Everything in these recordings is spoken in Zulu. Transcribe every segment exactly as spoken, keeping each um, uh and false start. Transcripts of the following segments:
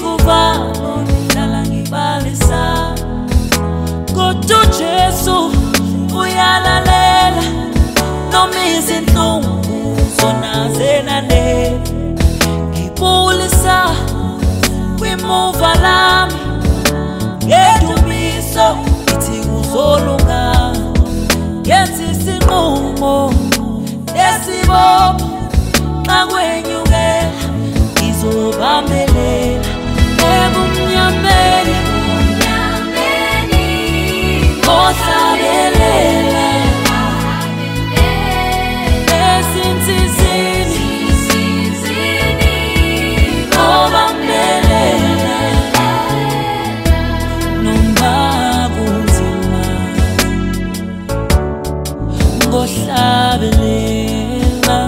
ngikuvalo ngihlala ngibalisa kodwa uJesu uyalalela noma izinhlungu zona zenanele ngibulisa kwimuva lami ngedumiso ithi kuzolunga yenza isinqumo esibopho xa kwenyukela ngizobambelela ebumnyameni ngohlabelela ezinsizini ngobambelela noma kunzima ngohlabelela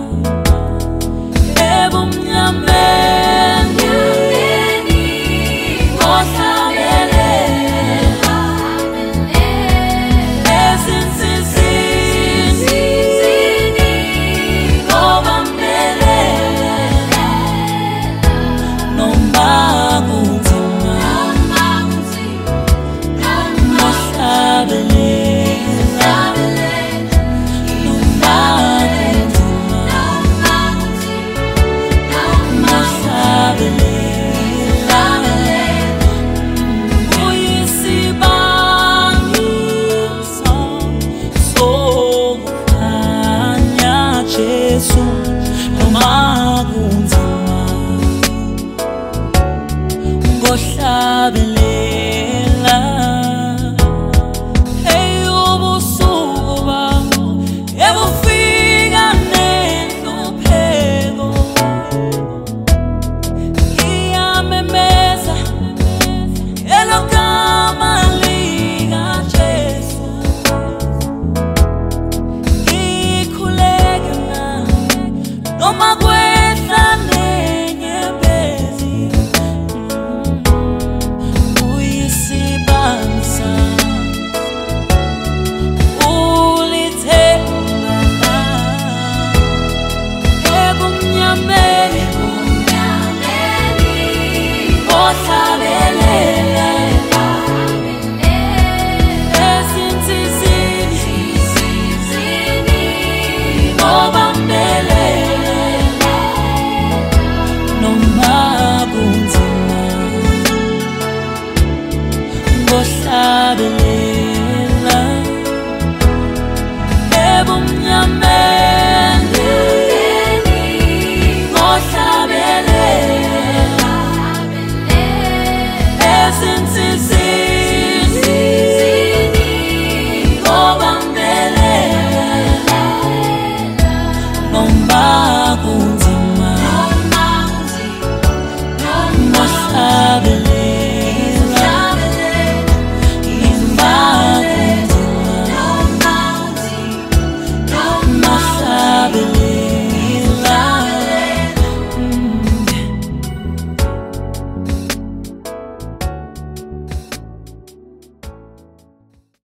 ebumnyameni ngohlabelela ezinsizini ngobambelela noma kunzima ngohlabelela noma kunzima ngohlabelela uyisibangiso sokukhanya Jesu noma kunzima ngohlabelela eyobusuku bami ebufika nenhlupheko ngiyamemeza elogama likaJesu ngikhuleke na noma kwe